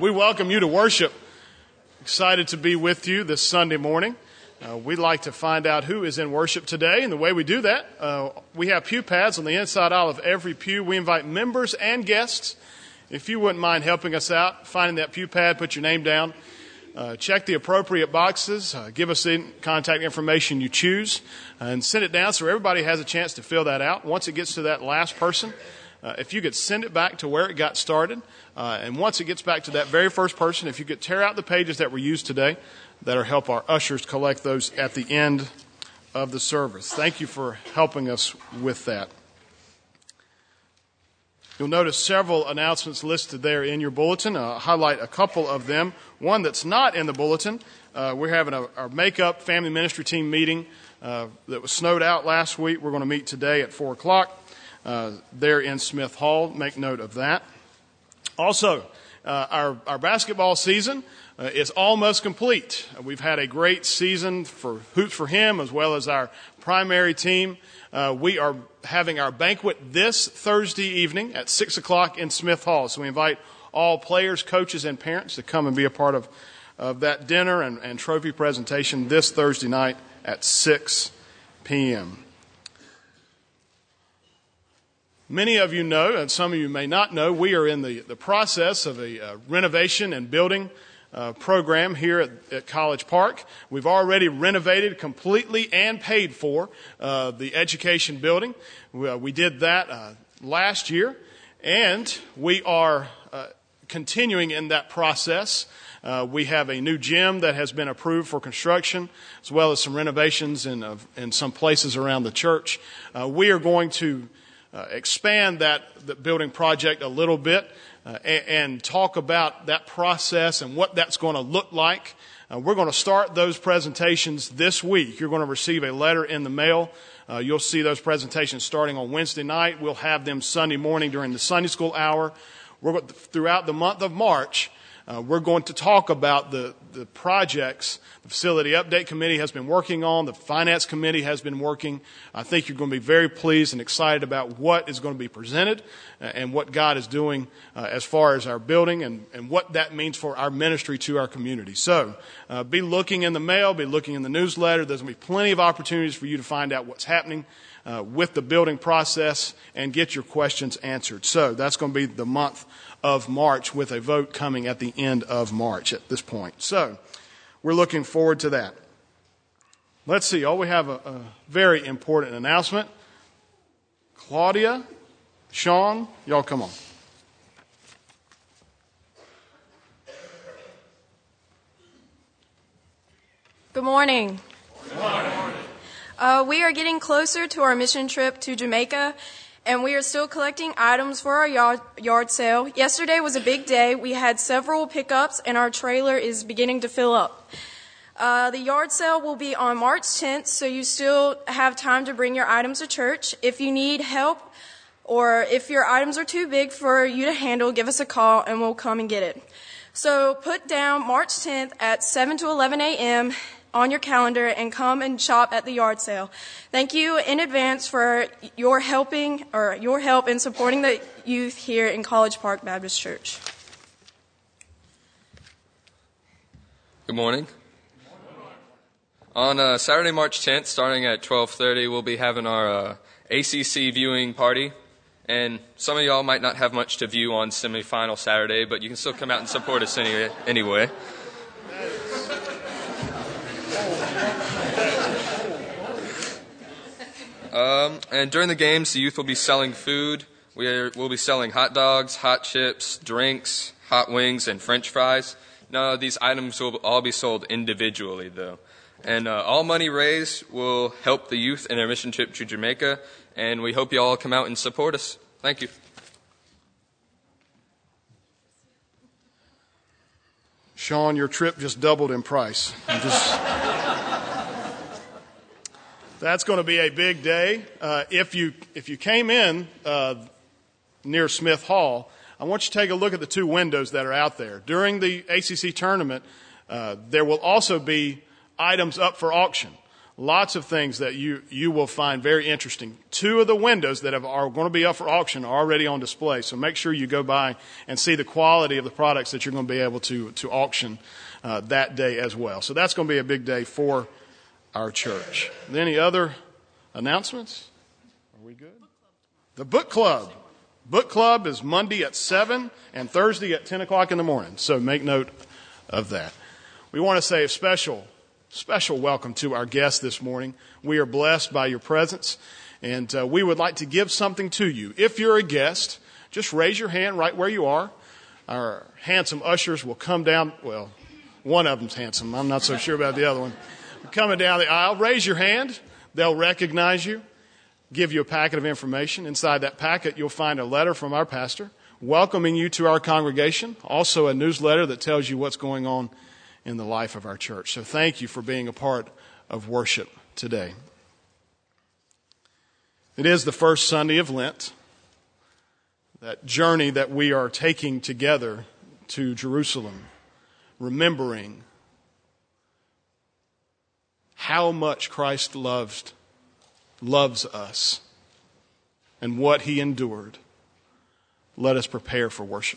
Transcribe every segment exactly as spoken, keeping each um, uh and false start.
We welcome you to worship. Excited to be with you this Sunday morning. Uh, we'd like to find out who is in worship today, and the way we do that, uh, we have pew pads on the inside aisle of every pew. We invite members and guests. If you wouldn't mind helping us out, finding that pew pad, put your name down, uh, check the appropriate boxes, uh, give us the contact information you choose, uh, and send it down so everybody has a chance to fill that out. Once it gets to that last person, Uh, if you could send it back to where it got started, uh, and once it gets back to that very first person, if you could tear out the pages that were used today, that'll help our ushers collect those at the end of the service. Thank you for helping us with that. You'll notice several announcements listed there in your bulletin. I'll highlight a couple of them. One that's not in the bulletin, uh, we're having a, our Make-Up Family Ministry Team meeting uh, that was snowed out last week. We're going to meet today at four o'clock. Uh, there in Smith Hall. Make note of that. Also, uh, our, our basketball season uh, is almost complete. Uh, we've had a great season for Hoops for Him as well as our primary team. Uh, we are having our banquet this Thursday evening at six o'clock in Smith Hall. So we invite all players, coaches, and parents to come and be a part of, of that dinner and, and trophy presentation this Thursday night at six p.m. Many of you know, and some of you may not know, we are in the, the process of a uh, renovation and building uh, program here at, at College Park. We've already renovated completely and paid for uh, the education building. We, uh, we did that uh, last year, and we are uh, continuing in that process. Uh, we have a new gym that has been approved for construction, as well as some renovations in, uh, in some places around the church. Uh, we are going to Uh, expand that, that building project a little bit uh, and, and talk about that process and what that's going to look like. Uh, we're going to start those presentations this week. You're going to receive a letter in the mail. Uh, you'll see those presentations starting on Wednesday night. We'll have them Sunday morning during the Sunday school hour. We're going to, throughout the month of March, uh, we're going to talk about the, the projects the Facility Update Committee has been working on, the Finance Committee has been working. I think you're going to be very pleased and excited about what is going to be presented and what God is doing uh, as far as our building and, and what that means for our ministry to our community. So uh, be looking in the mail, be looking in the newsletter. There's going to be plenty of opportunities for you to find out what's happening uh, with the building process and get your questions answered. So that's going to be the month of March with a vote coming at the end of March at this point. So we're looking forward to that. Let's see. Oh, we have a, a very important announcement. Claudia, Sean, y'all come on. Good morning. Good morning. Uh, we are getting closer to our mission trip to Jamaica, and we are still collecting items for our yard, yard sale. Yesterday was a big day. We had several pickups, and our trailer is beginning to fill up. Uh, the yard sale will be on March tenth, so you still have time to bring your items to church. If you need help or if your items are too big for you to handle, give us a call, and we'll come and get it. So put down March tenth at seven to eleven a.m. on your calendar and come and shop at the yard sale. Thank you in advance for your helping or your help in supporting the youth here in College Park Baptist Church. Good morning. On uh, Saturday, March tenth, starting at twelve thirty, we'll be having our uh, A C C viewing party. And some of y'all might not have much to view on semifinal Saturday, but you can still come out and support us anyway. anyway. Um, and during the games, the youth will be selling food. We're, we'll be selling hot dogs, hot chips, drinks, hot wings, and French fries. No, these items will all be sold individually, though. And uh, all money raised will help the youth in their mission trip to Jamaica, and we hope you all come out and support us. Thank you. Sean, your trip just doubled in price. I'm just... That's going to be a big day. Uh, if you if you came in uh, near Smith Hall, I want you to take a look at the two windows that are out there. During the A C C tournament, uh, there will also be items up for auction. Lots of things that you, you will find very interesting. Two of the windows that have, are going to be up for auction are already on display. So make sure you go by and see the quality of the products that you're going to be able to, to auction uh, that day as well. So that's going to be a big day for our church. Any other announcements? Are we good? The book club. Book club is Monday at seven and Thursday at ten o'clock in the morning. So make note of that. We want to say a special Special welcome to our guests this morning. We are blessed by your presence, and uh, we would like to give something to you. If you're a guest, just raise your hand right where you are. Our handsome ushers will come down. Well, one of them's handsome. I'm not so sure about the other one. Coming down the aisle, raise your hand. They'll recognize you, give you a packet of information. Inside that packet, you'll find a letter from our pastor welcoming you to our congregation. Also a newsletter that tells you what's going on in the life of our church. So thank you for being a part of worship today. It is the first Sunday of Lent, that journey that we are taking together to Jerusalem, remembering how much Christ loved, loves us and what he endured. Let us prepare for worship.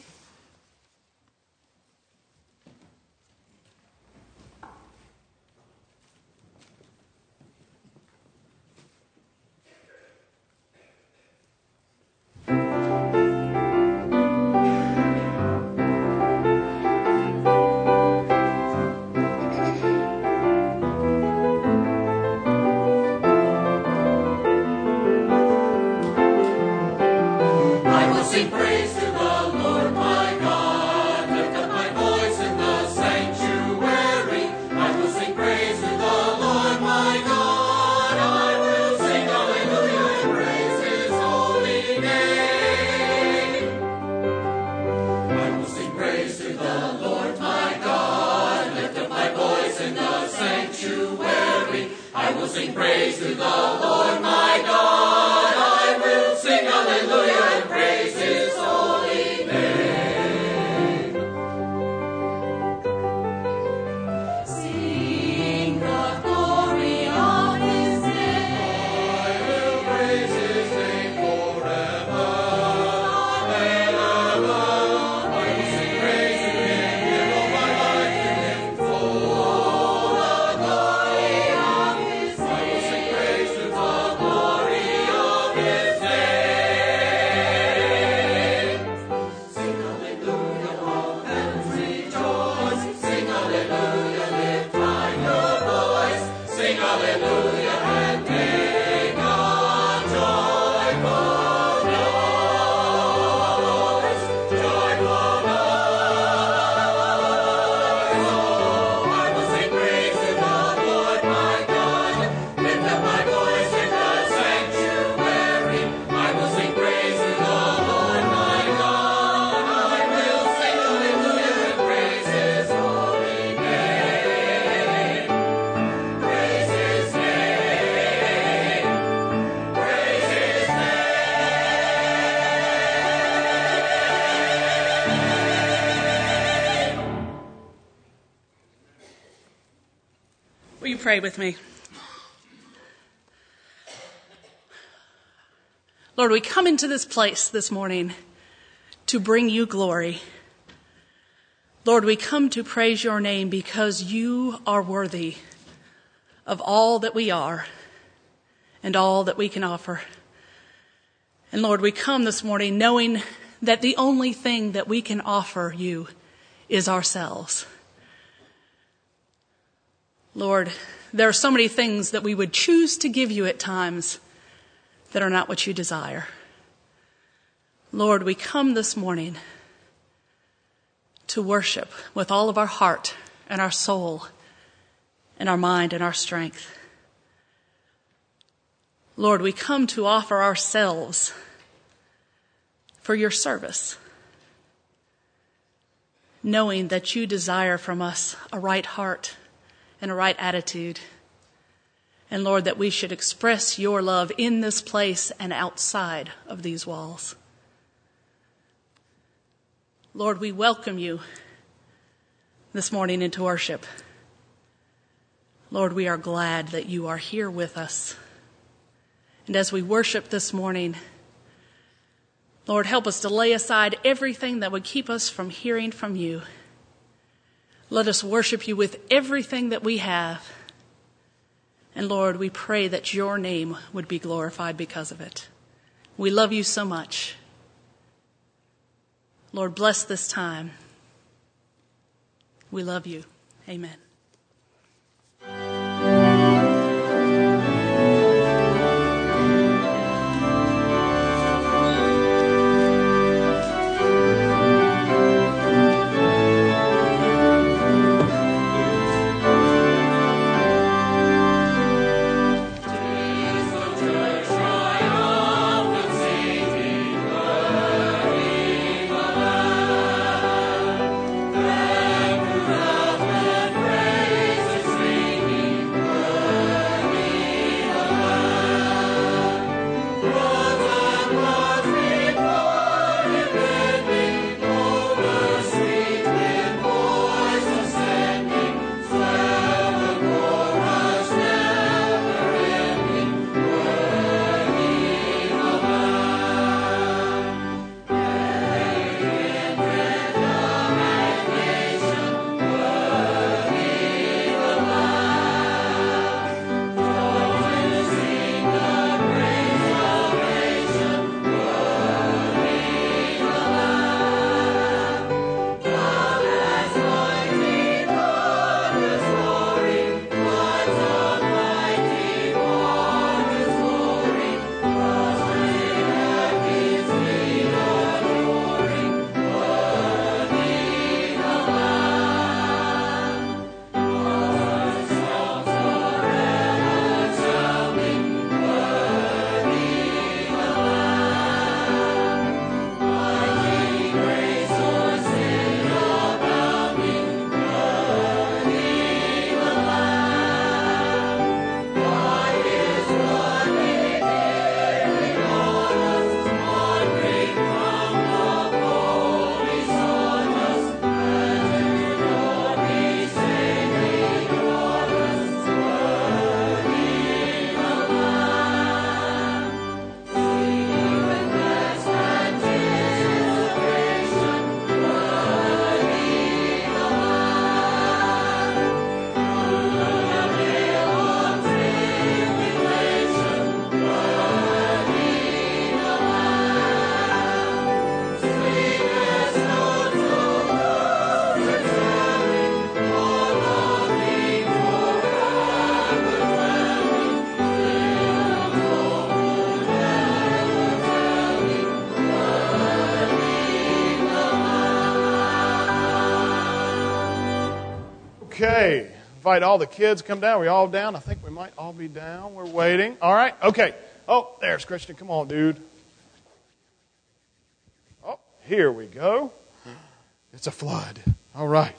Sing praise to the Lord my God. Lift up my voice in the sanctuary. I will sing praise to the Lord my God. I will sing hallelujah and praise his holy name. I will sing praise to the Lord my God. Lift up my voice in the sanctuary. I will sing praise to the Lord my God. I will sing hallelujah and praise his holy name. Sing the glory of his name. I will praise his name forever and ever. I will sing praise to him, give all my life to him, full of glory of his name. I will sing praise to the glory of his name. Sing hallelujah, all heavens rejoice. Sing hallelujah, lift high your voice. Sing hallelujah and make a joyful noise. Joyful noise. Oh, I will sing praise to the Lord my God. Lift up my voice in the sanctuary. I will sing praise to the Lord my God. I will sing hallelujah and praise his holy name. Praise his name. Praise his name. Will you pray with me? Lord, we come into this place this morning to bring you glory. Lord, we come to praise your name because you are worthy of all that we are and all that we can offer. And Lord, we come this morning knowing that the only thing that we can offer you is ourselves. Lord, there are so many things that we would choose to give you at times that are not what you desire. Lord, we come this morning to worship with all of our heart and our soul and our mind and our strength. Lord, we come to offer ourselves for your service, knowing that you desire from us a right heart and a right attitude. And Lord, that we should express your love in this place and outside of these walls. Lord, we welcome you this morning into worship. Lord, we are glad that you are here with us. And as we worship this morning, Lord, help us to lay aside everything that would keep us from hearing from you. Let us worship you with everything that we have. And Lord, we pray that your name would be glorified because of it. We love you so much. Lord, bless this time. We love you. Amen. Okay, invite all the kids come down. Are we all down? I think we might all be down. We're waiting. All right, okay. Oh, there's Christian. Come on, dude. Oh, here we go. It's a flood. All right.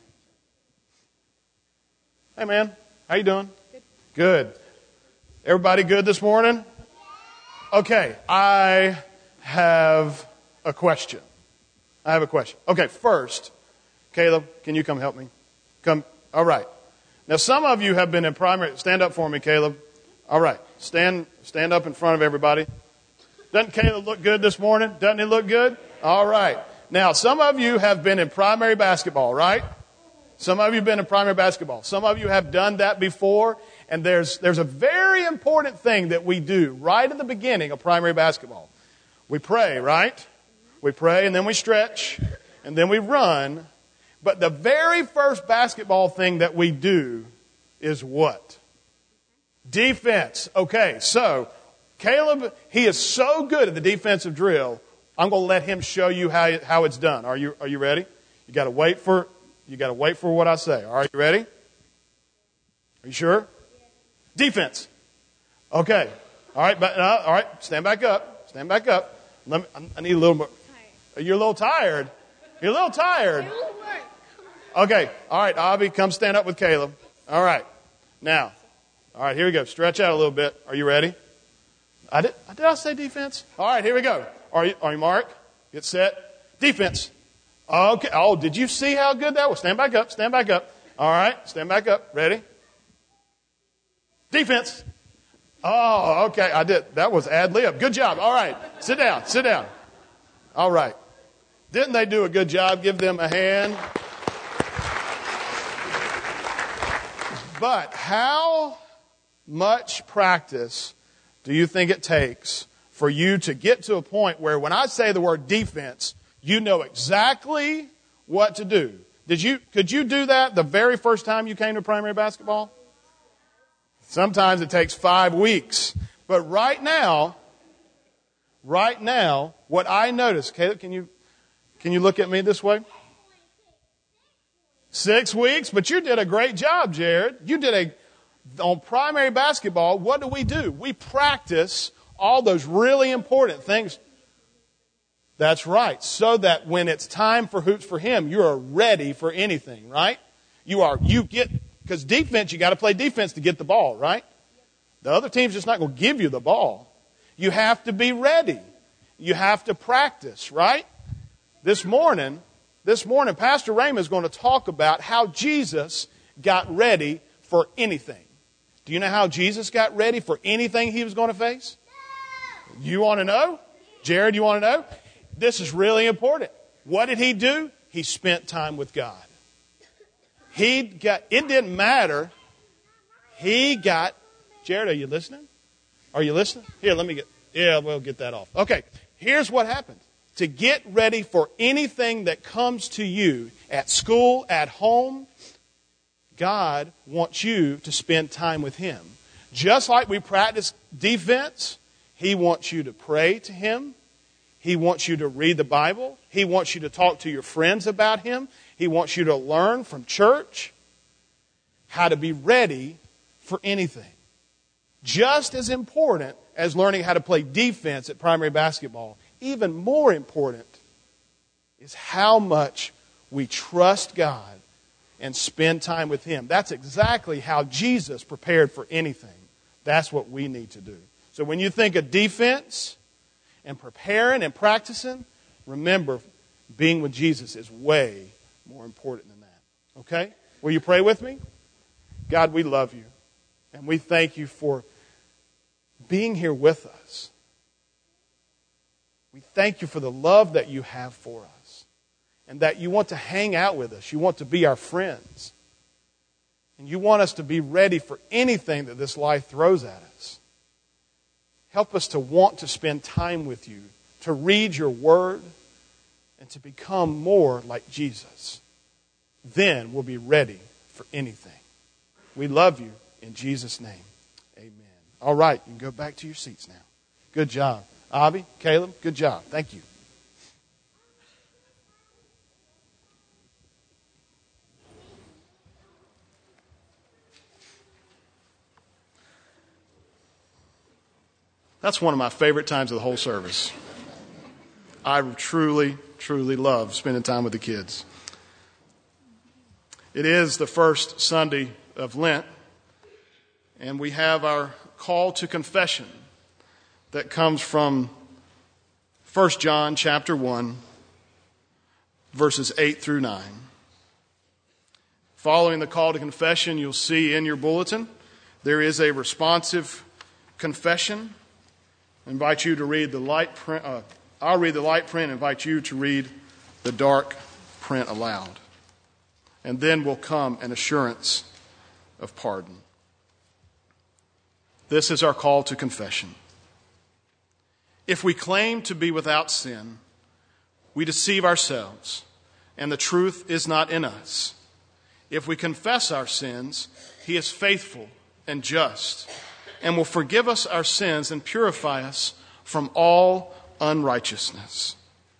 Hey, man. How you doing? Good. Good. Everybody good this morning? Okay, I have a question. I have a question. Okay, first, Caleb, can you come help me? Come. All right. Now, some of you have been in primary. Stand up for me, Caleb. All right. Stand, stand up in front of everybody. Doesn't Caleb look good this morning? Doesn't he look good? All right. Now, some of you have been in primary basketball, right? Some of you have been in primary basketball. Some of you have done that before. And there's, there's a very important thing that we do right at the beginning of primary basketball. We pray, right? We pray and then we stretch and then we run. But the very first basketball thing that we do is what? Defense. Okay, so Caleb, he is so good at the defensive drill. I'm going to let him show you how how it's done. Are you are you ready? You got to wait for you got to wait for what I say. Are you ready? Are you sure? Defense. Okay. All right. But uh, all right. Stand back up. Stand back up. Let me, I need a little more. You're a little tired. You're a little tired. Okay. All right. Avi, come stand up with Caleb. All right. Now. All right. Here we go. Stretch out a little bit. Are you ready? I did. Did I say defense? All right. Here we go. Are you? Are you, Mark? Get set. Defense. Okay. Oh, did you see how good that was? Stand back up. Stand back up. All right. Stand back up. Ready? Defense. Oh, okay. I did. That was ad lib. Good job. All right. Sit down. Sit down. All right. Didn't they do a good job? Give them a hand. But how much practice do you think it takes for you to get to a point where when I say the word defense, you know exactly what to do? Did you, could you do that the very first time you came to primary basketball? Sometimes it takes five weeks. But right now, right now, what I notice, Caleb, can you, can you look at me this way? Six weeks, but you did a great job, Jared. You did a, on primary basketball, what do we do? We practice all those really important things. That's right. So that when it's time for hoops for him, you are ready for anything, right? You are, you get, because defense, you got to play defense to get the ball, right? The other team's just not going to give you the ball. You have to be ready. You have to practice, right? This morning, this morning, Pastor Raymond is going to talk about how Jesus got ready for anything. Do you know how Jesus got ready for anything he was going to face? You want to know? Jared, you want to know? This is really important. What did he do? He spent time with God. He got, it didn't matter. He got, Jared, are you listening? Are you listening? Here, let me get, yeah, we'll get that off. Okay, here's what happened. To get ready for anything that comes to you at school, at home, God wants you to spend time with him. Just like we practice defense, he wants you to pray to him. He wants you to read the Bible. He wants you to talk to your friends about him. He wants you to learn from church how to be ready for anything. Just as important as learning how to play defense at primary basketball, even more important is how much we trust God and spend time with him. That's exactly how Jesus prepared for anything. That's what we need to do. So when you think of defense and preparing and practicing, remember, being with Jesus is way more important than that. Okay? Will you pray with me? God, we love you. And we thank you for being here with us. We thank you for the love that you have for us. And that you want to hang out with us. You want to be our friends. And you want us to be ready for anything that this life throws at us. Help us to want to spend time with you, to read your word, and to become more like Jesus. Then we'll be ready for anything. We love you in Jesus' name. Amen. All right, you can go back to your seats now. Good job. Avi, Caleb, good job. Thank you. That's one of my favorite times of the whole service. I truly, truly love spending time with the kids. It is the first Sunday of Lent, and we have our call to confession that comes from First John chapter one, verses eight through nine. Following the call to confession, you'll see in your bulletin, there is a responsive confession. I invite you to read the light print. Uh, I'll read the light print. I invite you to read the dark print aloud. And then will come an assurance of pardon. This is our call to confession. If we claim to be without sin, we deceive ourselves, and the truth is not in us. If we confess our sins, he is faithful and just, and will forgive us our sins and purify us from all unrighteousness.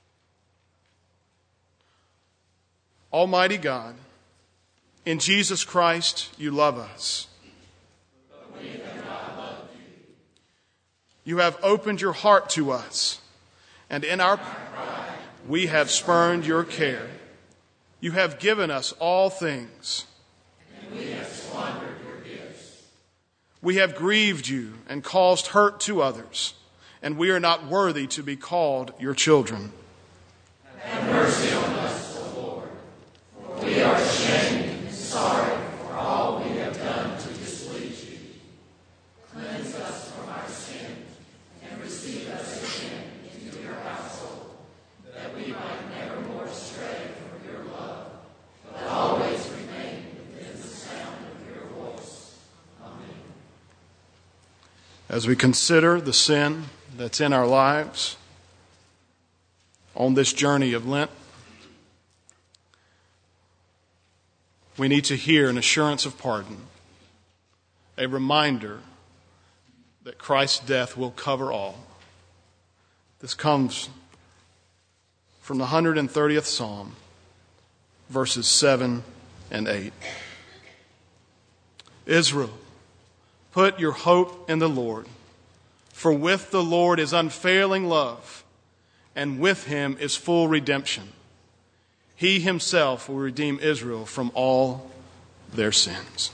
Almighty God, in Jesus Christ, you love us. But we have not loved you. You have opened your heart to us, and in our pride, we have spurned your care. You have given us all things. And we have squandered your gifts. We have grieved you and caused hurt to others, and we are not worthy to be called your children. Have mercy on us, O Lord, for we are ashamed and sorry for all we have done to displease you. as we consider the sin that's in our lives on this journey of Lent, we need to hear an assurance of pardon, a reminder that Christ's death will cover all. This comes from the one hundred thirtieth Psalm, verses seven and eight. Israel, put your hope in the Lord, for with the Lord is unfailing love, and with him is full redemption. He himself will redeem Israel from all their sins.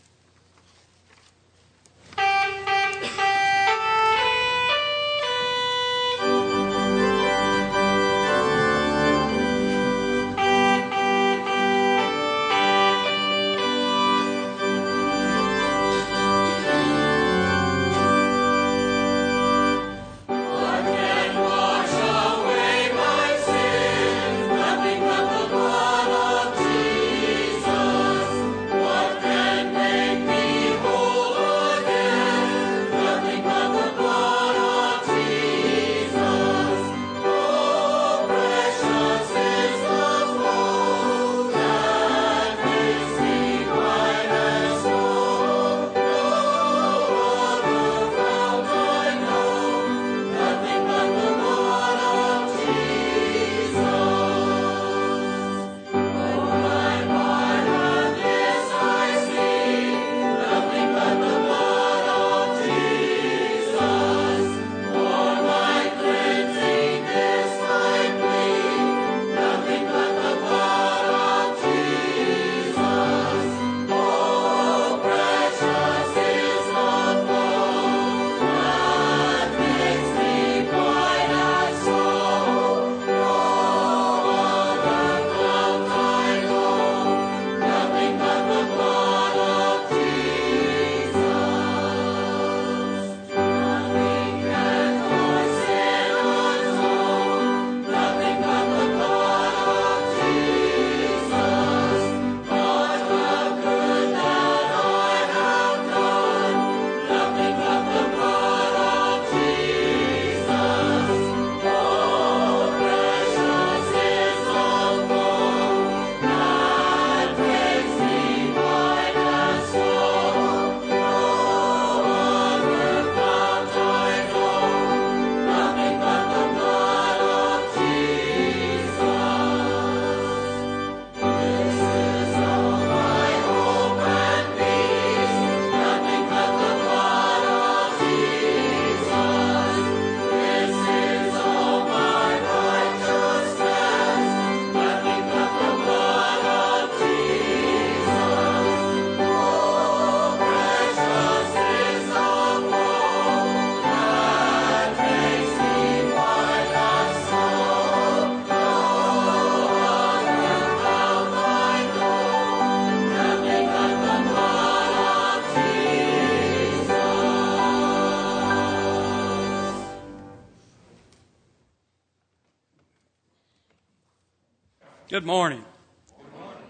Good morning. Good morning.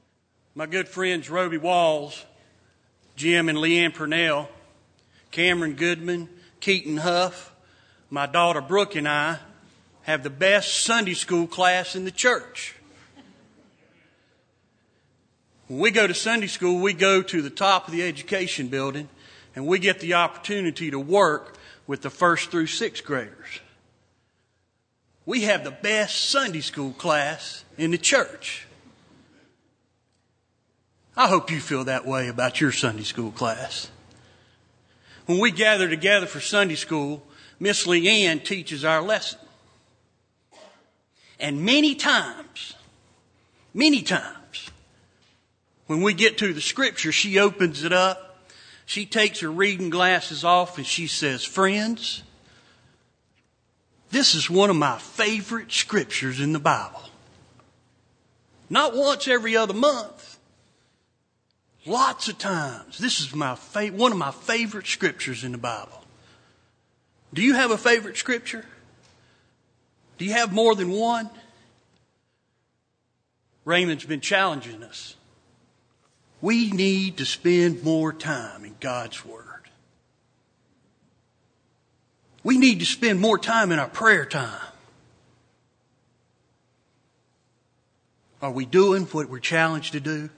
My good friends Roby Walls, Jim and Leanne Purnell, Cameron Goodman, Keaton Huff, my daughter Brooke and I have the best Sunday school class in the church. When we go to Sunday school, we go to the top of the education building and we get the opportunity to work with the first through sixth graders. We have the best Sunday school class in the church. I hope you feel that way about your Sunday school class. When we gather together for Sunday school, Miss Leanne teaches our lesson. And many times, many times, when we get to the scripture, she opens it up, she takes her reading glasses off and she says, "Friends, this is one of my favorite scriptures in the Bible. Not once every other month. Lots of times. This is my fa- one of my favorite scriptures in the Bible." Do you have a favorite scripture? Do you have more than one? Raymond's been challenging us. We need to spend more time in God's Word. We need to spend more time in our prayer time. Are we doing what we're challenged to do?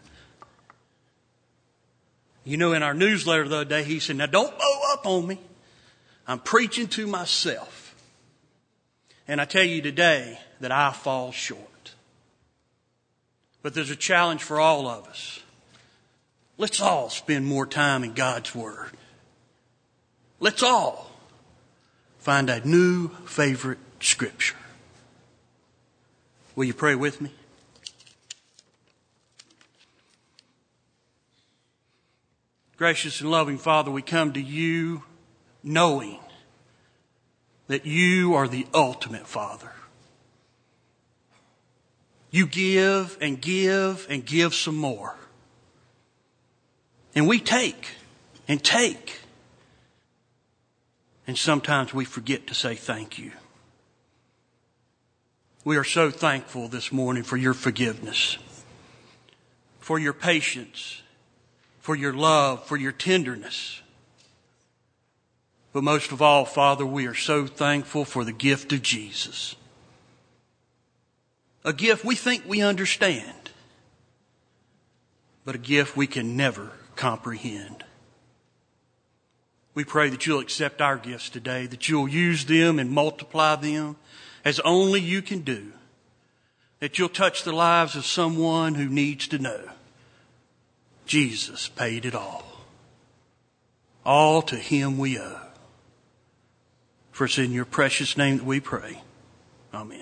You know, in our newsletter the other day, he said, now don't blow up on me. I'm preaching to myself. And I tell you today that I fall short. But there's a challenge for all of us. Let's all spend more time in God's Word. Let's all find a new favorite scripture. Will you pray with me? Gracious and loving Father, we come to you knowing that you are the ultimate Father. You give and give and give some more. And we take and take. And sometimes we forget to say thank you. We are so thankful this morning for your forgiveness, for your patience, for your love, for your tenderness. But most of all, Father, we are so thankful for the gift of Jesus. A gift we think we understand, but a gift we can never comprehend. We pray that you'll accept our gifts today, that you'll use them and multiply them as only you can do, that you'll touch the lives of someone who needs to know Jesus paid it all. All to him we owe. For it's in your precious name that we pray. Amen.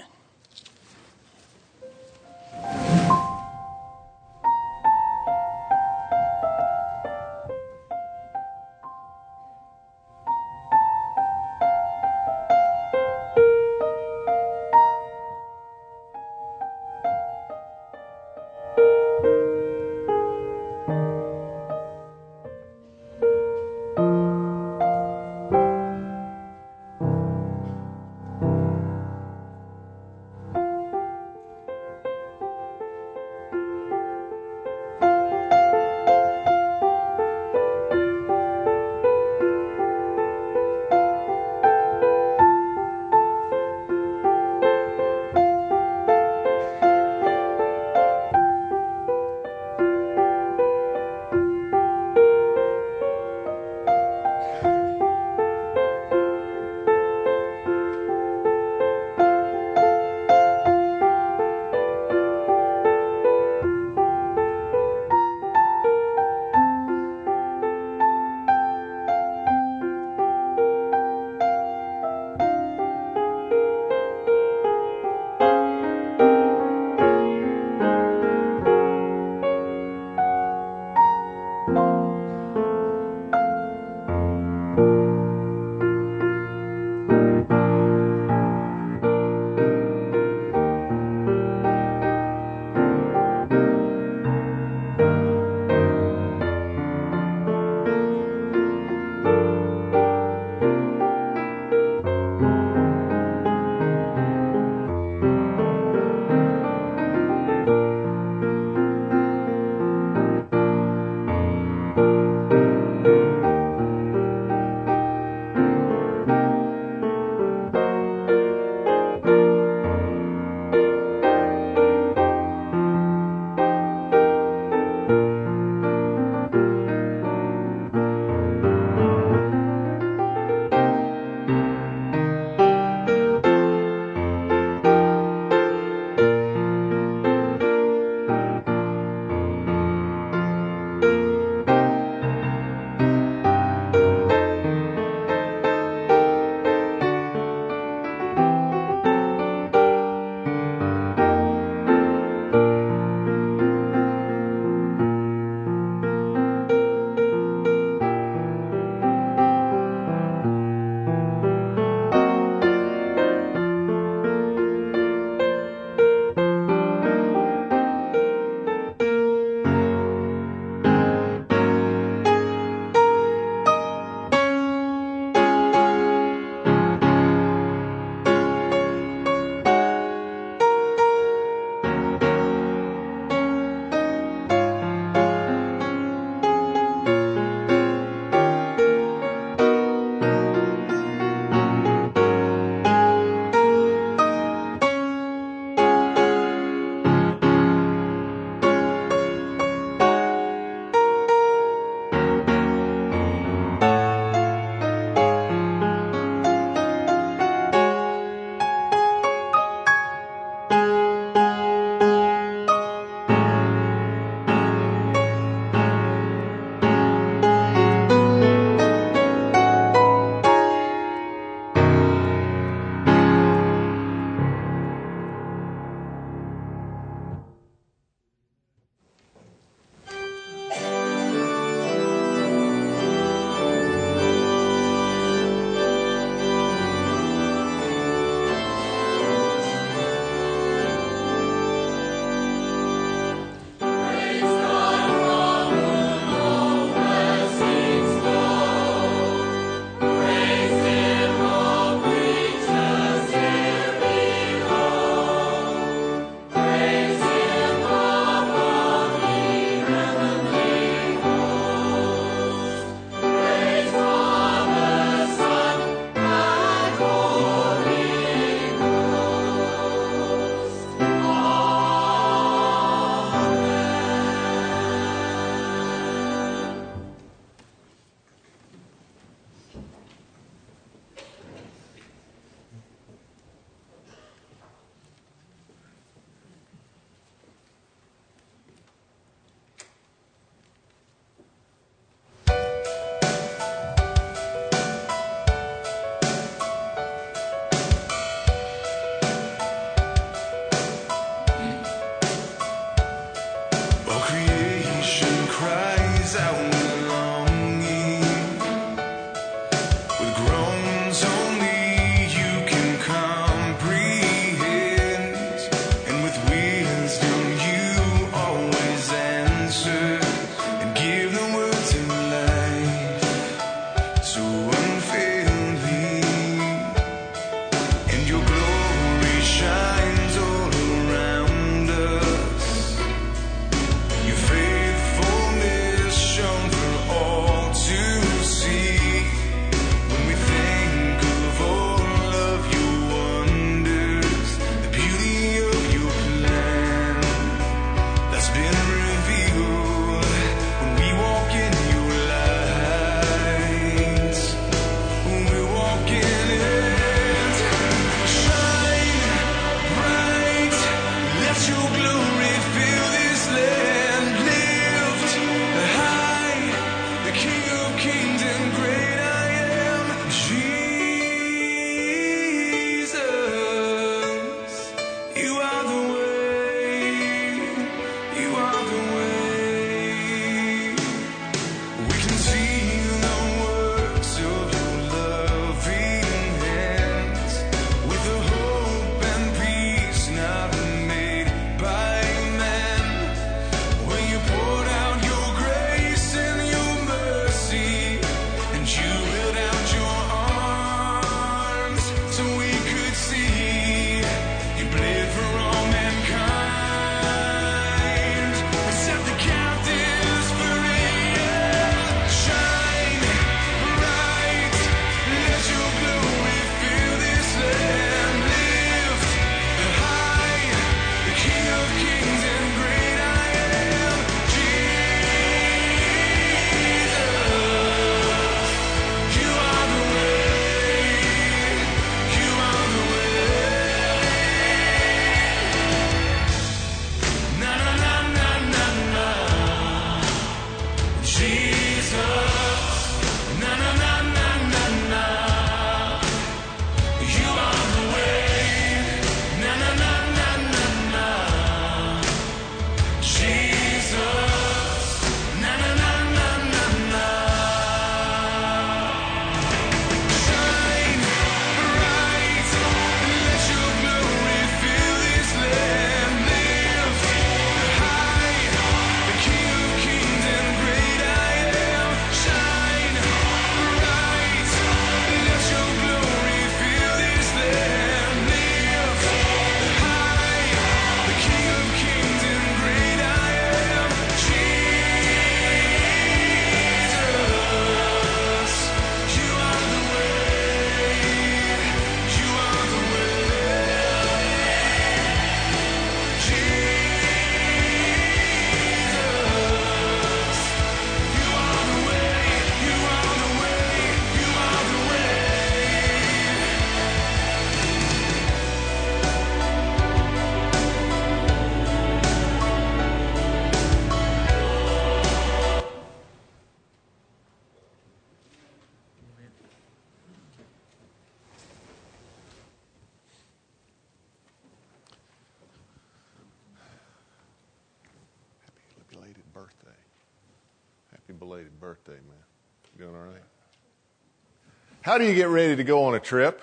Happy belated birthday, man. You doing all right? How do you get ready to go on a trip?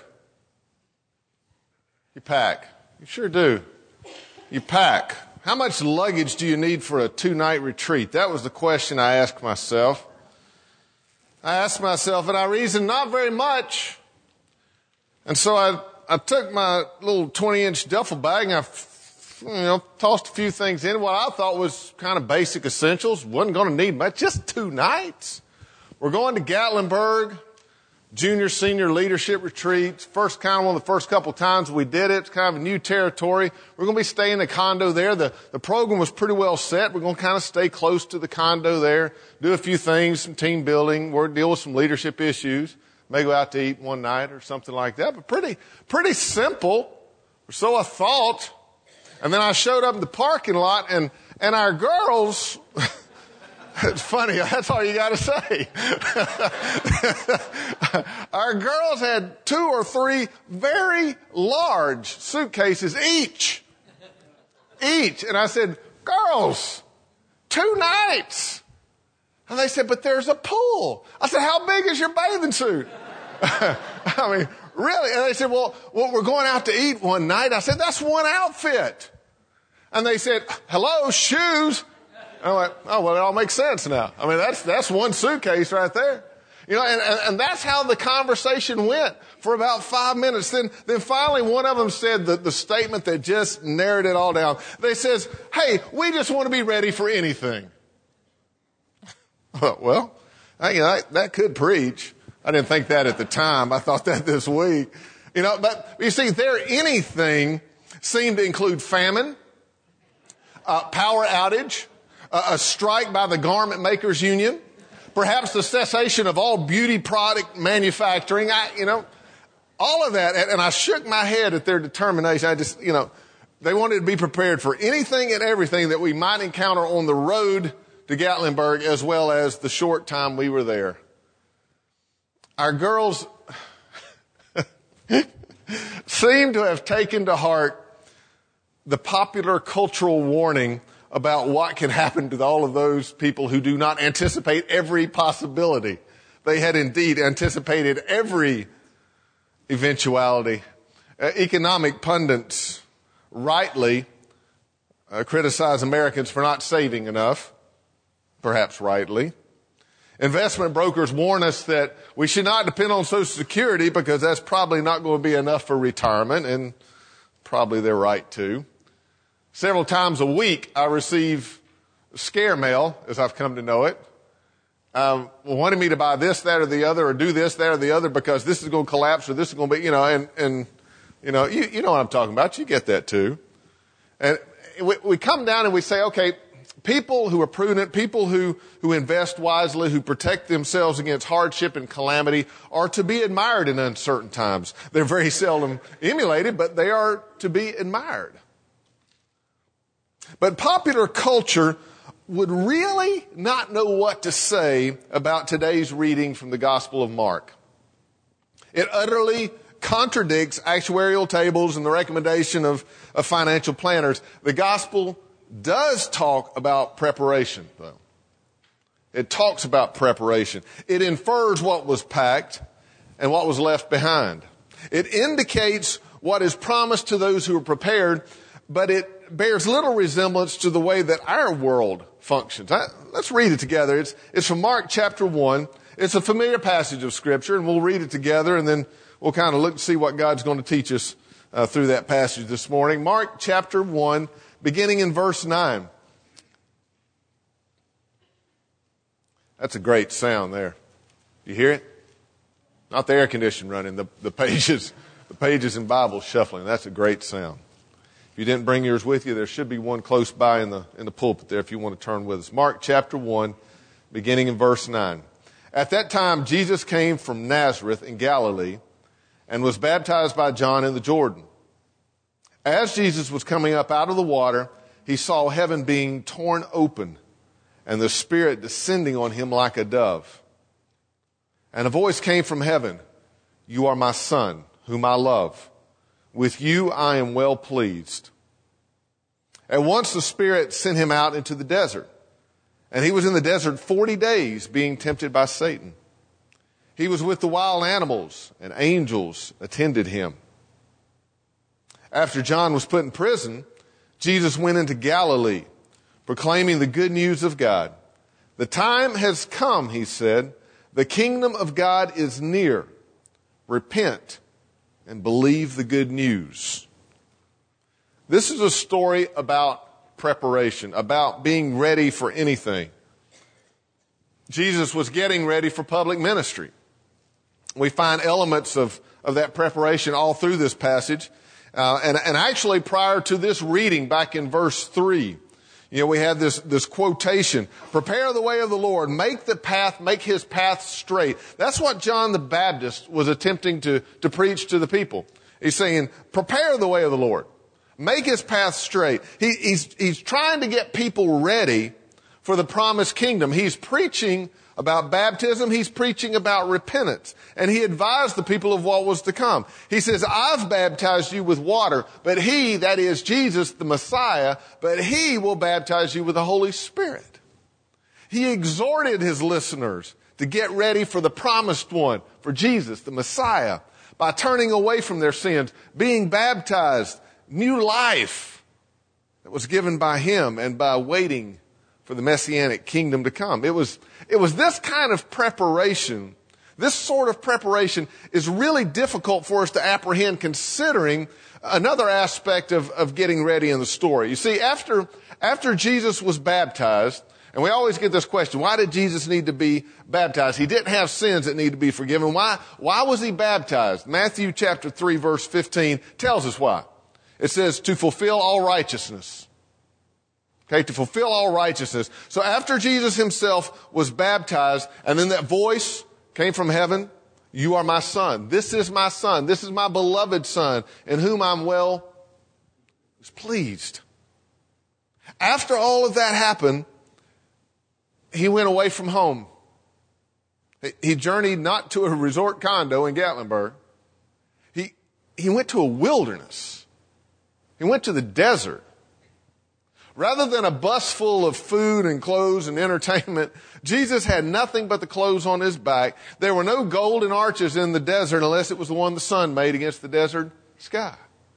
You pack. You sure do. You pack. How much luggage do you need for a two-night retreat? That was the question I asked myself. I asked myself, and I reasoned not very much. And so I, I took my little twenty-inch duffel bag and I, you know, tossed a few things in. What I thought was kind of basic essentials. Wasn't going to need much. Just two nights. We're going to Gatlinburg. Junior, senior leadership retreats. First, kind of one of the first couple times we did it. It's kind of a new territory. We're going to be staying in a condo there. The, the program was pretty well set. We're going to kind of stay close to the condo there, do a few things, some team building, we'll deal with some leadership issues. May go out to eat one night or something like that. But pretty, pretty simple. So I thought. And then I showed up in the parking lot and, and our girls, it's funny, that's all you got to say. Our girls had two or three very large suitcases each. Each. And I said, girls, two nights. And they said, but there's a pool. I said, how big is your bathing suit? I mean, really? And they said, well, well, we're going out to eat one night. I said, that's one outfit. And they said, hello, shoes. And I went, oh, well, it all makes sense now. I mean, that's, that's one suitcase right there. You know, and, and, and that's how the conversation went for about five minutes. Then, then finally one of them said the, the statement that just narrowed it all down. They says, hey, we just want to be ready for anything. Well, I, you know, I, that could preach. I didn't think that at the time. I thought that this week. You know, but you see, their anything seemed to include famine, uh, power outage, uh, a strike by the Garment Makers Union, perhaps the cessation of all beauty product manufacturing. I, you know, all of that. And, and I shook my head at their determination. I just, you know, they wanted to be prepared for anything and everything that we might encounter on the road to Gatlinburg, as well as the short time we were there. Our girls seem to have taken to heart the popular cultural warning about what can happen to all of those people who do not anticipate every possibility. They had indeed anticipated every eventuality. Uh, economic pundits rightly uh, criticize Americans for not saving enough. Perhaps rightly. Investment brokers warn us that we should not depend on Social Security because that's probably not going to be enough for retirement, and probably they're right too. Several times a week I receive scare mail, as I've come to know it, um, wanting me to buy this, that, or the other, or do this, that, or the other because this is going to collapse or this is going to be, you know, and, and you know, you, you know what I'm talking about. You get that too. And we, we come down and we say, okay, people who are prudent, people who, who invest wisely, who protect themselves against hardship and calamity are to be admired in uncertain times. They're very seldom emulated, but they are to be admired. But popular culture would really not know what to say about today's reading from the Gospel of Mark. It utterly contradicts actuarial tables and the recommendation of, of financial planners. The Gospel does talk about preparation, though. It talks about preparation. It infers what was packed and what was left behind. It indicates what is promised to those who are prepared, but it bears little resemblance to the way that our world functions. I, let's read it together. It's, it's from Mark chapter one. It's a familiar passage of Scripture, and we'll read it together, and then we'll kind of look and see what God's going to teach us uh, through that passage this morning. Mark chapter one. Beginning in verse nine. That's a great sound there. You hear it? Not the air conditioning running, the, the pages, the pages in Bible shuffling. That's a great sound. If you didn't bring yours with you, there should be one close by in the, in the pulpit there if you want to turn with us. Mark chapter one, beginning in verse nine. At that time, Jesus came from Nazareth in Galilee and was baptized by John in the Jordan. As Jesus was coming up out of the water, he saw heaven being torn open and the Spirit descending on him like a dove. And a voice came from heaven, "You are my Son, whom I love. With you I am well pleased." At once the Spirit sent him out into the desert. And he was in the desert forty days being tempted by Satan. He was with the wild animals, and angels attended him. After John was put in prison, Jesus went into Galilee, proclaiming the good news of God. The time has come, he said. The kingdom of God is near. Repent and believe the good news. This is a story about preparation, about being ready for anything. Jesus was getting ready for public ministry. We find elements of, of that preparation all through this passage. Uh, and, and actually prior to this reading, back in verse three, you know, we had this, this quotation, prepare the way of the Lord, make the path, make his path straight. That's what John the Baptist was attempting to, to preach to the people. He's saying, prepare the way of the Lord, make his path straight. He, he's, he's trying to get people ready for the promised kingdom. He's preaching about baptism. He's preaching about repentance. And he advised the people of what was to come. He says, I've baptized you with water, but he, that is Jesus, the Messiah, but he will baptize you with the Holy Spirit. He exhorted his listeners to get ready for the promised one, for Jesus, the Messiah, by turning away from their sins, being baptized, new life that was given by him, and by waiting for the Messianic kingdom to come. It was, it was this kind of preparation, this sort of preparation is really difficult for us to apprehend considering another aspect of, of getting ready in the story. You see, after, after Jesus was baptized, and we always get this question, why did Jesus need to be baptized? He didn't have sins that need to be forgiven. Why, why was he baptized? Matthew chapter three verse fifteen tells us why. It says, to fulfill all righteousness. Okay, to fulfill all righteousness. So after Jesus himself was baptized, and then that voice came from heaven, you are my son. This is my son. This is my beloved son, in whom I'm well pleased. After all of that happened, he went away from home. He journeyed not to a resort condo in Gatlinburg. He, he went to a wilderness. He went to the desert. Rather than a bus full of food and clothes and entertainment, Jesus had nothing but the clothes on his back. There were no golden arches in the desert unless it was the one the sun made against the desert sky.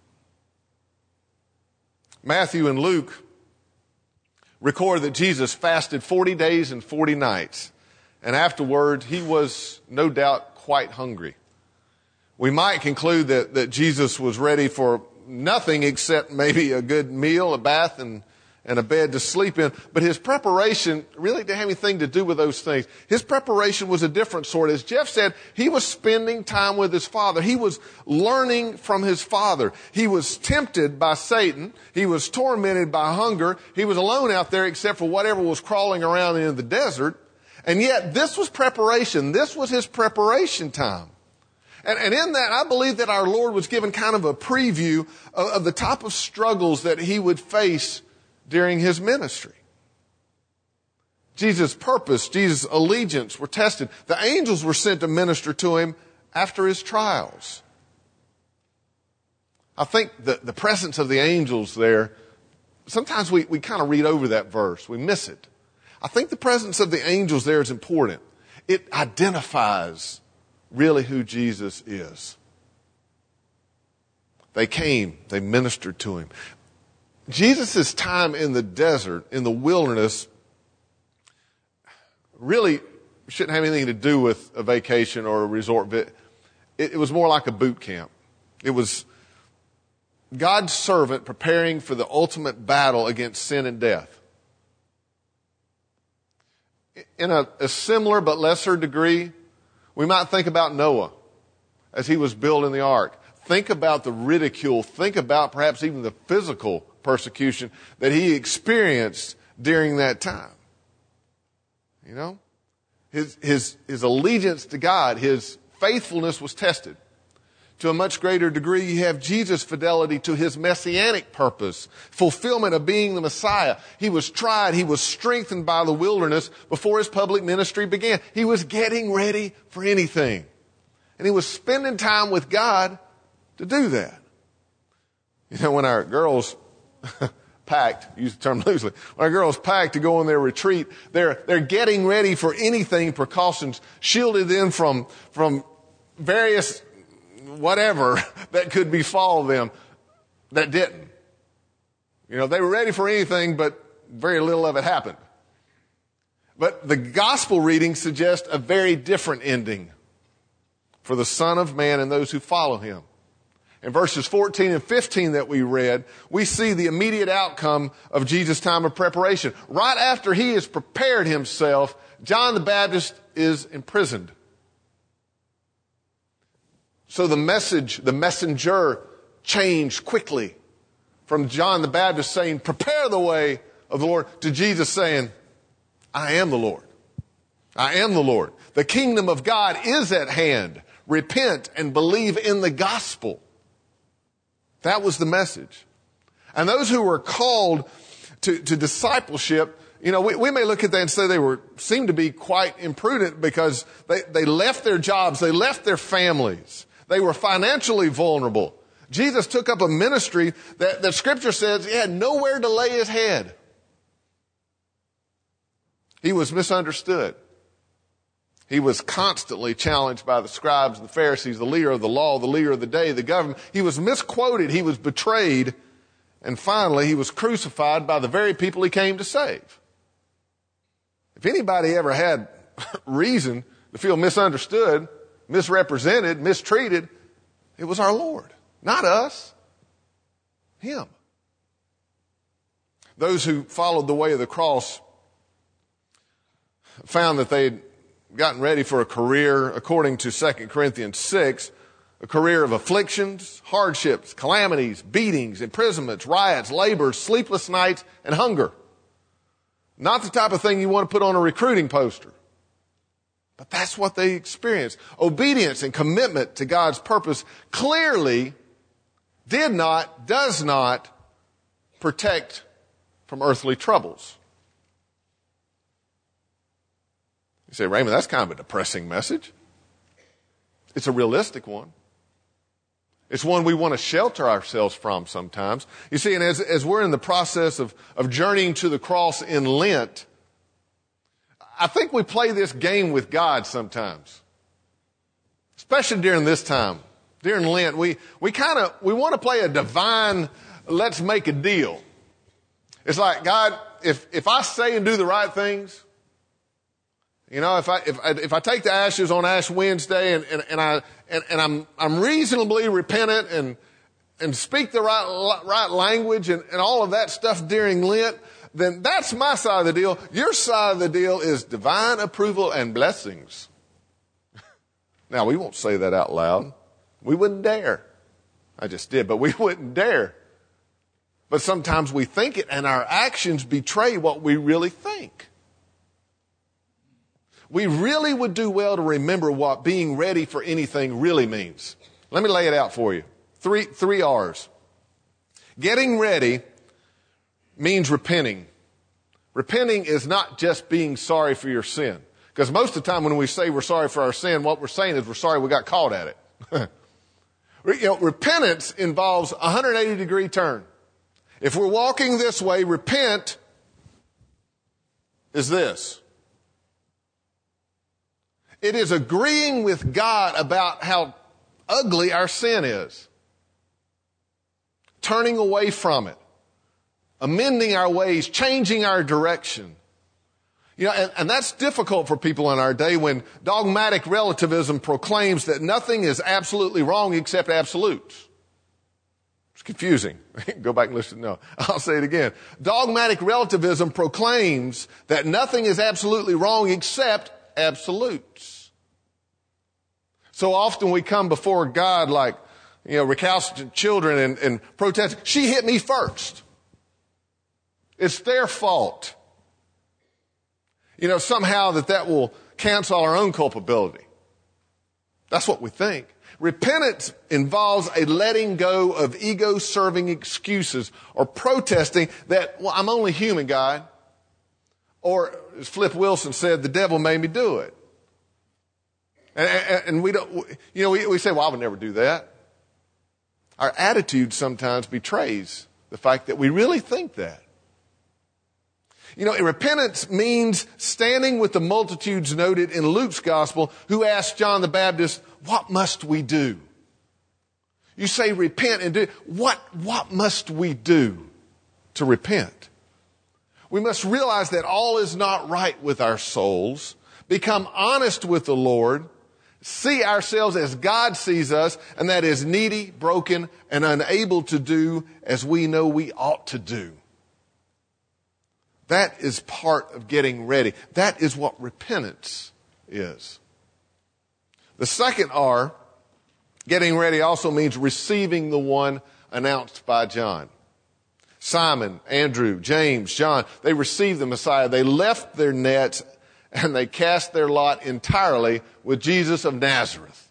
Matthew and Luke record that Jesus fasted forty days and forty nights. And afterward, he was no doubt quite hungry. We might conclude that, that Jesus was ready for nothing except maybe a good meal, a bath, and and a bed to sleep in. But his preparation really didn't have anything to do with those things. His preparation was a different sort. As Jeff said, he was spending time with his Father. He was learning from his Father. He was tempted by Satan. He was tormented by hunger. He was alone out there except for whatever was crawling around in the desert. And yet this was preparation. This was his preparation time. And, and in that, I believe that our Lord was given kind of a preview of, of the type of struggles that he would face during his ministry. Jesus' purpose, Jesus' allegiance were tested. The angels were sent to minister to him after his trials. I think the, the presence of the angels there, sometimes we, we kind of read over that verse. We miss it. I think the presence of the angels there is important. It identifies really who Jesus is. They came, they ministered to him. Jesus' time in the desert, in the wilderness, really shouldn't have anything to do with a vacation or a resort. It, it was more like a boot camp. It was God's servant preparing for the ultimate battle against sin and death. In a, a similar but lesser degree, we might think about Noah as he was building the ark. Think about the ridicule. Think about perhaps even the physical persecution that he experienced during that time. You know, his, his, his allegiance to God, his faithfulness was tested. To a much greater degree, you have Jesus' fidelity to his messianic purpose, fulfillment of being the Messiah. He was tried, he was strengthened by the wilderness before his public ministry began. He was getting ready for anything. And he was spending time with God to do that. You know, when our girls packed, use the term loosely, when a girl's packed to go on their retreat, they're, they're getting ready for anything, precautions, shielded in from, from various whatever that could befall them that didn't. You know, they were ready for anything, but very little of it happened. But the gospel reading suggests a very different ending for the Son of Man and those who follow him. In verses fourteen and fifteen that we read, we see the immediate outcome of Jesus' time of preparation. Right after he has prepared himself, John the Baptist is imprisoned. So the message, the messenger changed quickly from John the Baptist saying, prepare the way of the Lord, to Jesus saying, I am the Lord. I am the Lord. The kingdom of God is at hand. Repent and believe in the gospel. That was the message. And those who were called to, to discipleship, you know, we, we may look at that and say they were, seem to be quite imprudent because they, they left their jobs, they left their families. They were financially vulnerable. Jesus took up a ministry that, that Scripture says he had nowhere to lay his head. He was misunderstood. He was constantly challenged by the scribes, the Pharisees, the leader of the law, the leader of the day, the government. He was misquoted. He was betrayed. And finally, he was crucified by the very people he came to save. If anybody ever had reason to feel misunderstood, misrepresented, mistreated, it was our Lord. Not us. Him. Those who followed the way of the cross found that they'd gotten ready for a career, according to Second Corinthians six, a career of afflictions, hardships, calamities, beatings, imprisonments, riots, labors, sleepless nights, and hunger. Not the type of thing you want to put on a recruiting poster. But that's what they experienced. Obedience and commitment to God's purpose clearly did not, does not protect from earthly troubles. You say, Raymond, that's kind of a depressing message. It's a realistic one. It's one we want to shelter ourselves from sometimes. You see, and as, as we're in the process of, of journeying to the cross in Lent, I think we play this game with God sometimes. Especially during this time. During Lent, we, we kind of, we want to play a divine, let's make a deal. It's like, God, if, if I say and do the right things, you know, if I, if I, if I take the ashes on Ash Wednesday and, and, and I, and, and I'm, I'm reasonably repentant and, and speak the right, right language and, and all of that stuff during Lent, then that's my side of the deal. Your side of the deal is divine approval and blessings. Now, we won't say that out loud. We wouldn't dare. I just did, but we wouldn't dare. But sometimes we think it and our actions betray what we really think. We really would do well to remember what being ready for anything really means. Let me lay it out for you. Three, three R's. Getting ready means repenting. Repenting is not just being sorry for your sin. Because most of the time when we say we're sorry for our sin, what we're saying is we're sorry we got caught at it. You know, repentance involves a one hundred eighty degree turn. If we're walking this way, repent is this. It is agreeing with God about how ugly our sin is. Turning away from it. Amending our ways, changing our direction. You know, and, and that's difficult for people in our day when dogmatic relativism proclaims that nothing is absolutely wrong except absolutes. It's confusing. Go back and listen. No, I'll say it again. Dogmatic relativism proclaims that nothing is absolutely wrong except absolutes. So often we come before God like, you know, recalcitrant children and, and protest. She hit me first. It's their fault. You know, somehow that that will cancel our own culpability. That's what we think. Repentance involves a letting go of ego-serving excuses or protesting that, well, I'm only human, God. Or, as Flip Wilson said, the devil made me do it. And, and, and we don't, you know, we, we say, well, I would never do that. Our attitude sometimes betrays the fact that we really think that. You know, repentance means standing with the multitudes noted in Luke's gospel who asked John the Baptist, what must we do? You say repent and do. What, what must we do to repent? We must realize that all is not right with our souls, become honest with the Lord, see ourselves as God sees us, and that is needy, broken, and unable to do as we know we ought to do. That is part of getting ready. That is what repentance is. The second R, getting ready, also means receiving the one announced by John. Simon, Andrew, James, John, they received the Messiah. They left their nets and they cast their lot entirely with Jesus of Nazareth.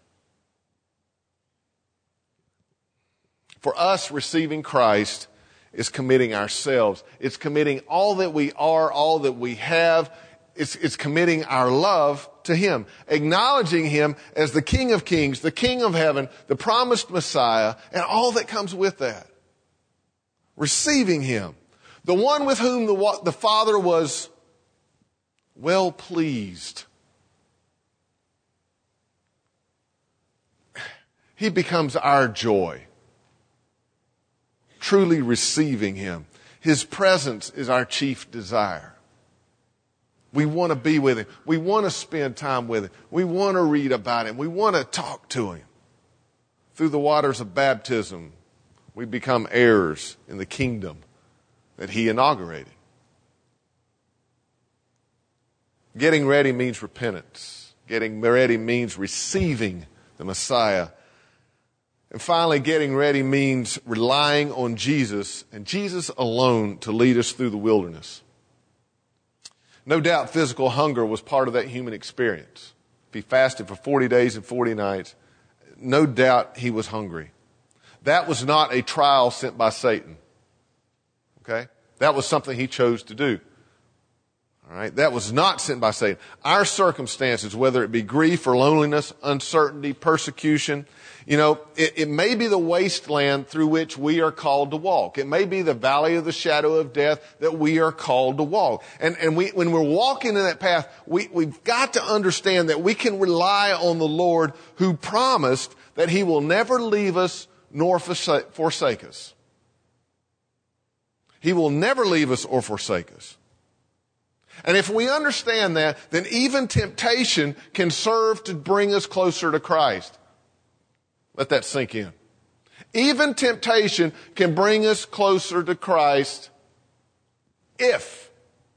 For us, receiving Christ is committing ourselves. It's committing all that we are, all that we have. It's, it's committing our love to Him, acknowledging Him as the King of Kings, the King of Heaven, the promised Messiah, and all that comes with that. Receiving Him, the one with whom the, the Father was well pleased. He becomes our joy. Truly receiving Him. His presence is our chief desire. We want to be with Him. We want to spend time with Him. We want to read about Him. We want to talk to Him. Through the waters of baptism, we become heirs in the kingdom that He inaugurated. Getting ready means repentance. Getting ready means receiving the Messiah. And finally, getting ready means relying on Jesus and Jesus alone to lead us through the wilderness. No doubt physical hunger was part of that human experience. If He fasted for forty days and forty nights, no doubt He was hungry. That was not a trial sent by Satan. Okay? That was something He chose to do. All right? That was not sent by Satan. Our circumstances, whether it be grief or loneliness, uncertainty, persecution, you know, it, it may be the wasteland through which we are called to walk. It may be the valley of the shadow of death that we are called to walk. And, and we, when we're walking in that path, we, we've got to understand that we can rely on the Lord who promised that He will never leave us nor forsake us. He will never leave us or forsake us. And if we understand that, then even temptation can serve to bring us closer to Christ. Let that sink in. Even temptation can bring us closer to Christ if,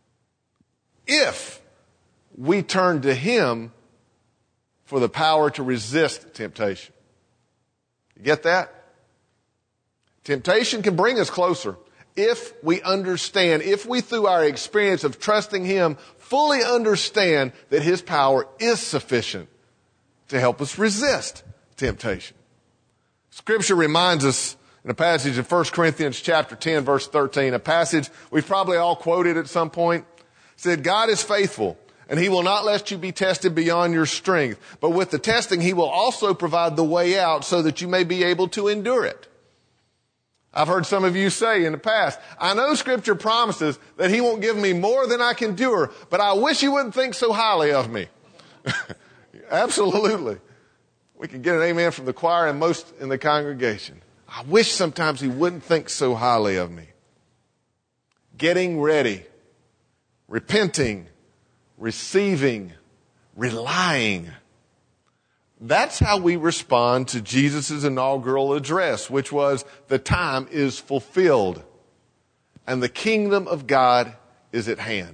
if we turn to Him for the power to resist temptation. You get that? Temptation can bring us closer if we understand, if we through our experience of trusting Him fully understand that His power is sufficient to help us resist temptation. Scripture reminds us in a passage in First Corinthians chapter ten, verse thirteen, a passage we've probably all quoted at some point, said, God is faithful, and He will not let you be tested beyond your strength. But with the testing, He will also provide the way out so that you may be able to endure it. I've heard some of you say in the past, I know Scripture promises that He won't give me more than I can endure, but I wish He wouldn't think so highly of me. Absolutely. We can get an amen from the choir and most in the congregation. I wish sometimes He wouldn't think so highly of me. Getting ready, repenting, receiving, relying. That's how we respond to Jesus' inaugural address, which was, the time is fulfilled and the kingdom of God is at hand.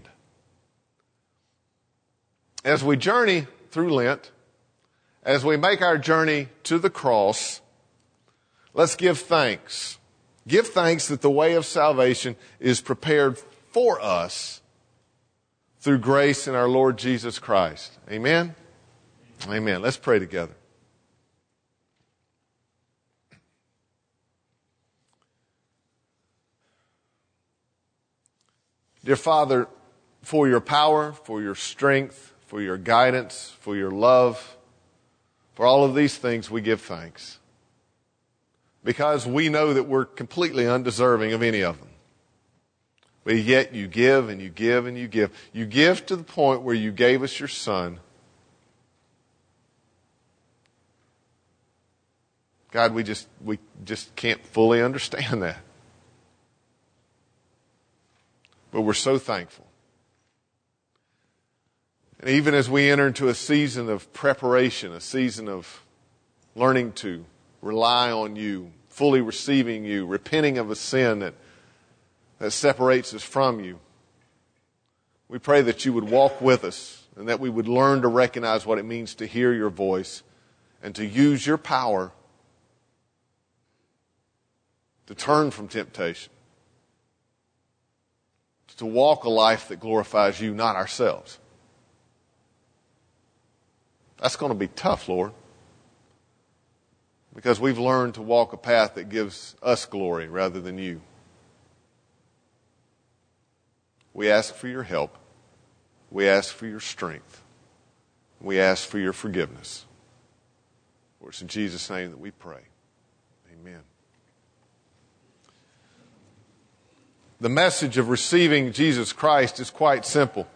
As we journey through Lent, as we make our journey to the cross, let's give thanks. Give thanks that the way of salvation is prepared for us through grace in our Lord Jesus Christ. Amen? Amen. Let's pray together. Dear Father, for your power, for your strength, for your guidance, for your love, for all of these things we give thanks. because we know that we're completely undeserving of any of them. But yet you give and you give and you give. You give to the point where you gave us your Son. God, we just we just can't fully understand that. But we're so thankful. And even as we enter into a season of preparation, a season of learning to rely on you, fully receiving you, repenting of a sin that, that separates us from you, we pray that you would walk with us and that we would learn to recognize what it means to hear your voice and to use your power to turn from temptation, to walk a life that glorifies you, not ourselves. That's going to be tough, Lord, because we've learned to walk a path that gives us glory rather than you. We ask for your help. We ask for your strength. We ask for your forgiveness. For it's in Jesus' name that we pray. Amen. The message of receiving Jesus Christ is quite simple.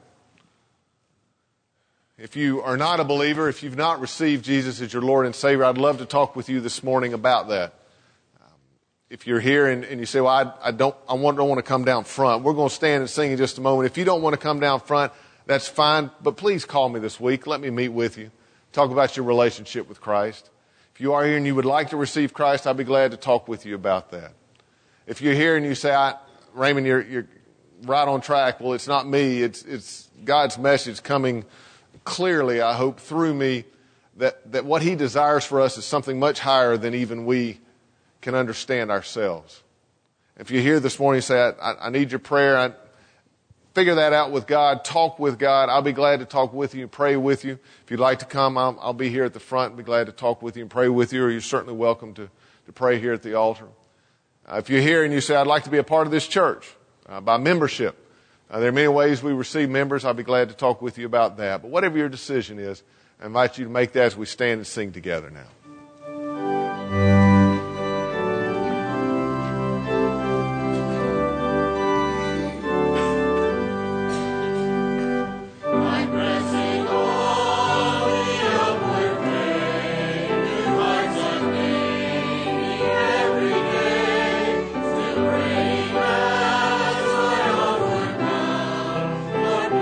If you are not a believer, if you've not received Jesus as your Lord and Savior, I'd love to talk with you this morning about that. Um, if you're here and, and you say, well, I, I don't, I want, don't want to come down front, we're going to stand and sing in just a moment. If you don't want to come down front, that's fine, but please call me this week. Let me meet with you. Talk about your relationship with Christ. If you are here and you would like to receive Christ, I'd be glad to talk with you about that. If you're here and you say, I, Raymond, you're, you're right on track. Well, it's not me. It's, it's God's message coming clearly, I hope, through me, that, that what he desires for us is something much higher than even we can understand ourselves. If you're here this morning and say, I, I need your prayer, I, figure that out with God, talk with God. I'll be glad to talk with you and pray with you. If you'd like to come, I'll, I'll be here at the front and be glad to talk with you and pray with you, or you're certainly welcome to, to pray here at the altar. Uh, if you're here and you say, I'd like to be a part of this church uh, by membership, uh, there are many ways we receive members. I'll be glad to talk with you about that. But whatever your decision is, I invite you to make that as we stand and sing together now.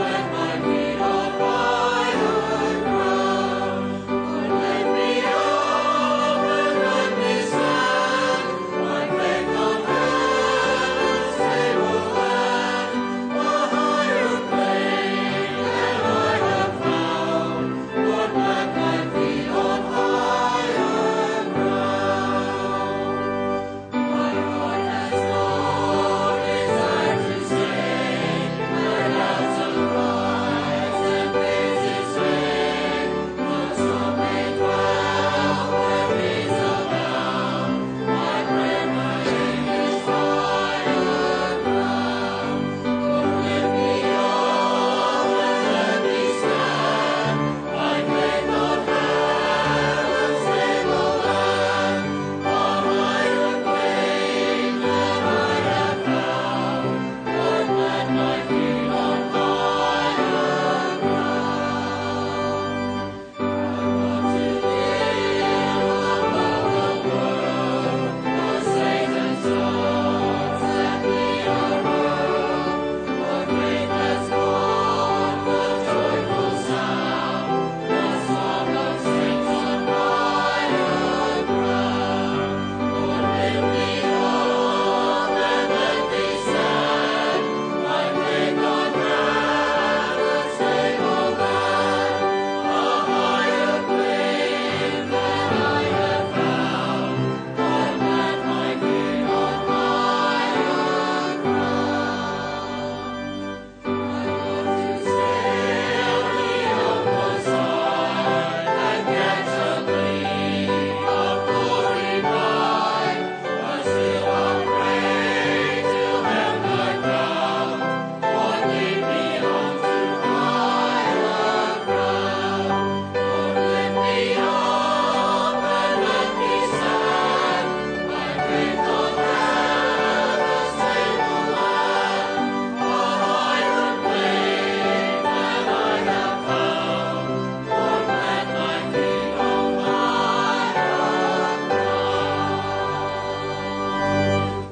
Let me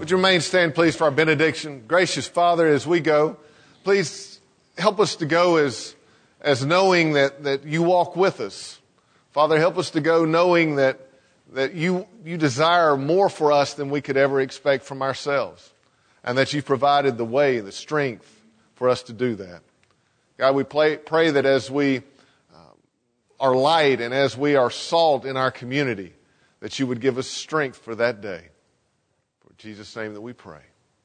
Would you remain stand, please, for our benediction? Gracious Father, as we go, please help us to go as, as knowing that, that you walk with us. Father, help us to go knowing that, that you, you desire more for us than we could ever expect from ourselves, and that you've provided the way and the strength for us to do that. God, we pray, pray that as we uh, are light and as we are salt in our community, that you would give us strength for that day. For in Jesus' name that we pray.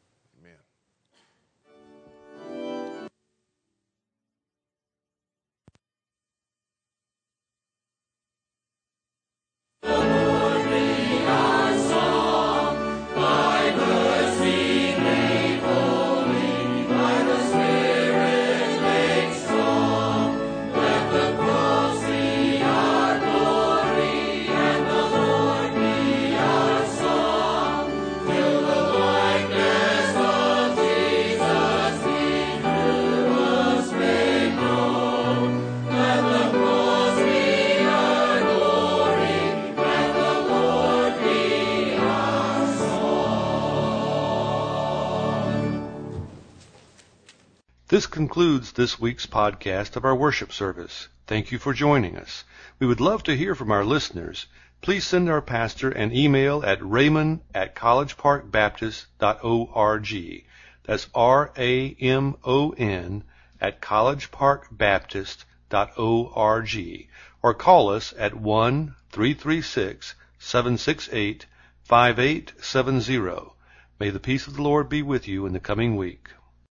This concludes this week's podcast of our worship service. Thank you for joining us. We would love to hear from our listeners. Please send our pastor an email at raymond at collegeparkbaptist.org. That's R A M O N at collegeparkbaptist.org. Or call us at one three three six, seven six eight, five eight seven zero. May the peace of the Lord be with you in the coming week.